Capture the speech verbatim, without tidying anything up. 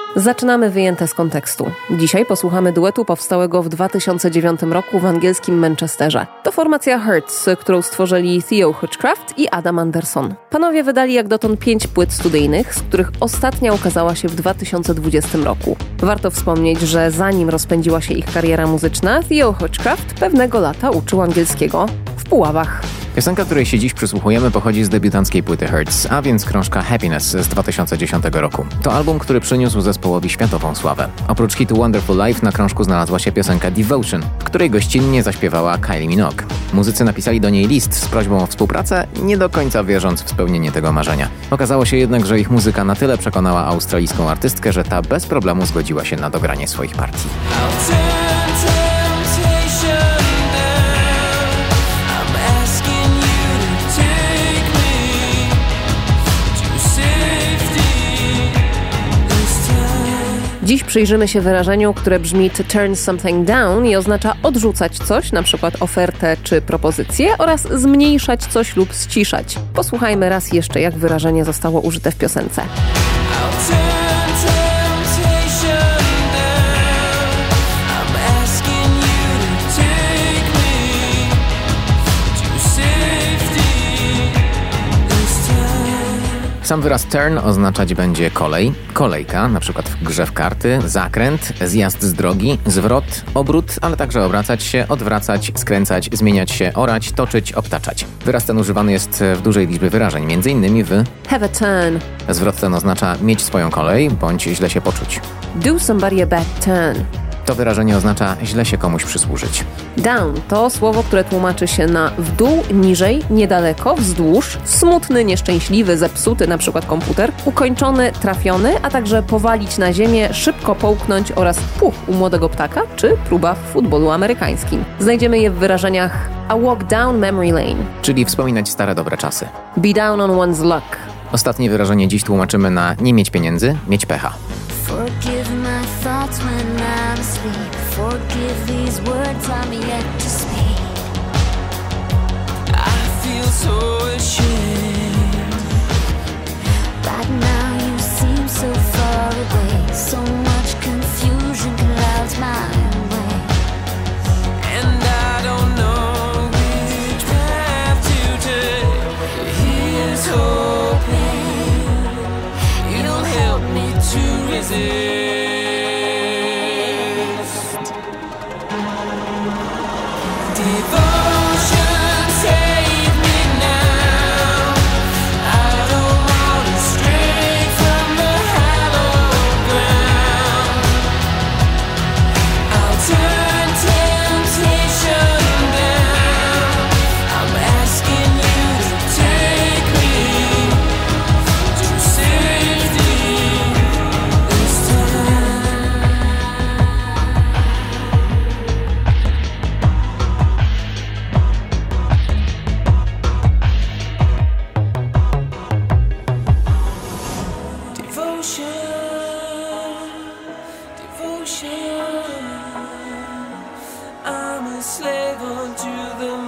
Zaczynamy wyjęte z kontekstu. Dzisiaj posłuchamy duetu powstałego w dwa tysiące dziewiątym roku w angielskim Manchesterze. To formacja Hurts, którą stworzyli Theo Hutchcraft i Adam Anderson. Panowie wydali jak dotąd pięć płyt studyjnych, z których ostatnia ukazała się w dwa tysiące dwudziestym roku. Warto wspomnieć, że zanim rozpędziła się ich kariera muzyczna, Theo Hutchcraft pewnego lata uczył angielskiego w Puławach. Piosenka, której się dziś przysłuchujemy, pochodzi z debiutanckiej płyty Hurts, a więc krążka Happiness z dwa tysiące dziesiątego roku. To album, który przyniósł zespołowi światową sławę. Oprócz hitu Wonderful Life na krążku znalazła się piosenka Devotion, w której gościnnie zaśpiewała Kylie Minogue. Muzycy napisali do niej list z prośbą o współpracę, nie do końca wierząc w spełnienie tego marzenia. Okazało się jednak, że ich muzyka na tyle przekonała australijską artystkę, że ta bez problemu zgodziła się na dogranie swoich partii. Dziś przyjrzymy się wyrażeniu, które brzmi to turn something down i oznacza odrzucać coś, na przykład ofertę czy propozycję, oraz zmniejszać coś lub ściszać. Posłuchajmy raz jeszcze, jak wyrażenie zostało użyte w piosence. Sam wyraz turn oznaczać będzie kolej, kolejka, na przykład w grze w karty, zakręt, zjazd z drogi, zwrot, obrót, ale także obracać się, odwracać, skręcać, zmieniać się, orać, toczyć, obtaczać. Wyraz ten używany jest w dużej liczbie wyrażeń, między innymi w have a turn. Zwrot ten oznacza mieć swoją kolej bądź źle się poczuć. Do somebody a bad turn. To wyrażenie oznacza źle się komuś przysłużyć. Down to słowo, które tłumaczy się na w dół, niżej, niedaleko, wzdłuż, smutny, nieszczęśliwy, zepsuty, na przykład komputer, ukończony, trafiony, a także powalić na ziemię, szybko połknąć oraz puch u młodego ptaka, czy próba w futbolu amerykańskim. Znajdziemy je w wyrażeniach a walk down memory lane, czyli wspominać stare dobre czasy. Be down on one's luck. Ostatnie wyrażenie dziś tłumaczymy na nie mieć pieniędzy, mieć pecha. Forgive my thoughts when I'm asleep. Forgive these words I'm yet to speak. I feel so ashamed. Right now you seem so far away. So much confusion clouds my way. And I don't know which path to take. Here's hoping you'll help me to resist. Devotion, save me now. I don't want to stray from the hallowed ground. I'll turn temptation down. I'm asking you to take me to safety this time. Devotion, devotion. I'm a slave unto the